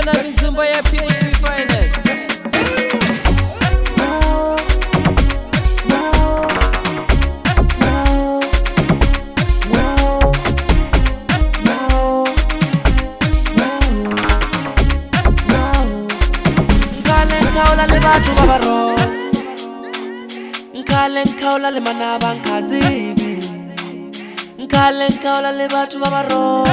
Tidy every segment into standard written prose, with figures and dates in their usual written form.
Yona inzimbo ya PhD Finest. Nkhaula le batho ba baro nkhaula le manaba nkhatsibi nkhaula le batho ba baro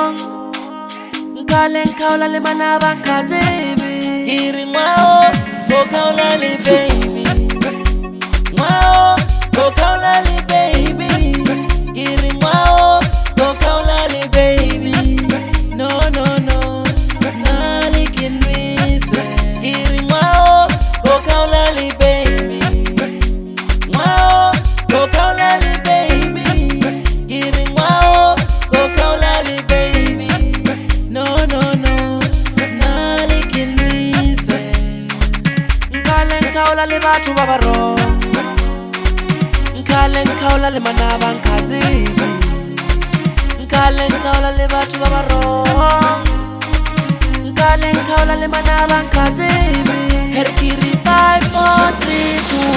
nkhaula le manaba nkhatsibi iri ngwao nkhaula le baby ngwao nkhaula le baby iri ngwao nkhaula le baby no no no nali kinwise iri ngwao nkhaula le baby ngwao nkhaula le baby iri ngwao nkhaula le baby no no no nali kinwise nkhaula le batho ba baro nkhaula le manaba nkhatsibi nkhaula le batho ba baro nkhaula le manaba nkhatsibi herkiri 5 4 3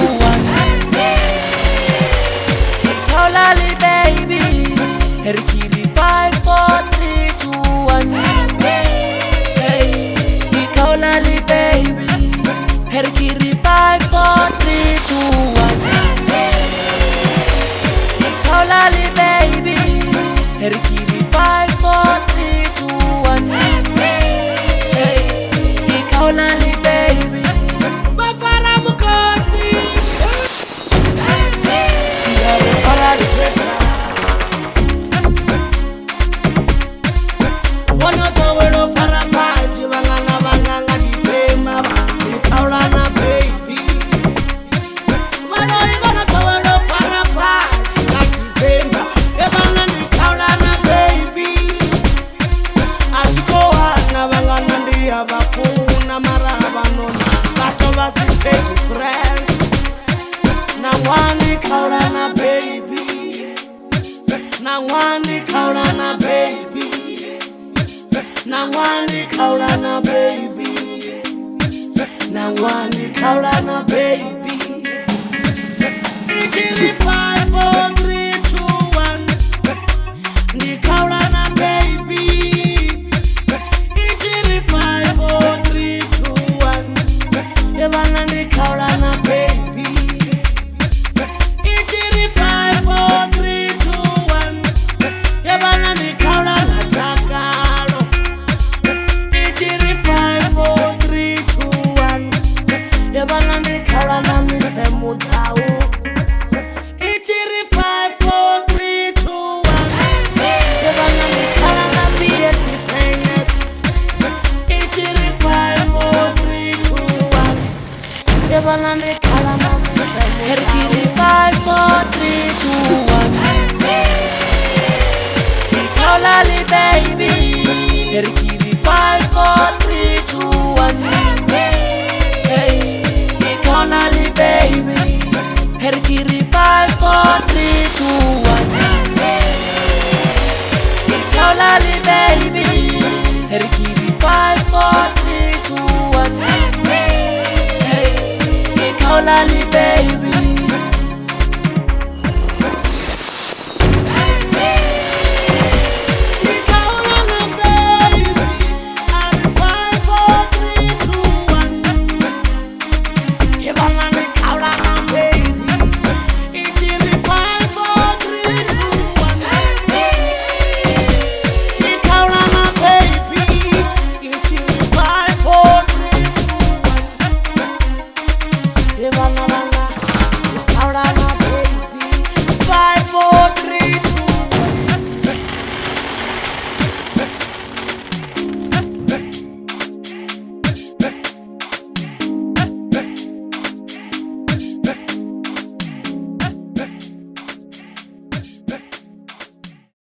2 1 nkhaula le baby herkiri 5 4 3 2 1 hey nkhaula le baby herkiri 5 4 3 2 1 nkhaula le baby herkiri 5 4 3 2 1 hey nkhaula le baby bafara mukosi bafara litera wana tawero fara paji banganga disema nkhaula na baby malori wana tawero fara paji disema ebana nkhaula na baby atiko wana bangana ndiya bafuna maraba nona bato basifake friends na wani nkhaula na baby na wani nkhaula na baby na wani nkhaula na baby na wani nkhaula na baby itili 5 4 3 2 1 nkhaula na baby itili 5 4 3 2 1 ebana nkhaula na baby itili 5 4 3 2 1 ebana nkhaula na takalo itili 5 4 3 2 1 ebana nkhaula na Mr. Mutau itili 5 4 3 2 1 ebana nkhaula na PhD Finest itili 5 4 3 2 1 ebana nkhaula na Mr. Mutau herkiri 5 4 3 2 1 nkhaula le baby herkiri 5 4 3 2 1 hey nkhaula le baby herkiri 5 4 3 2 1 nkhaula le baby herkiri 5 4 3 2 1 hey nkhaula le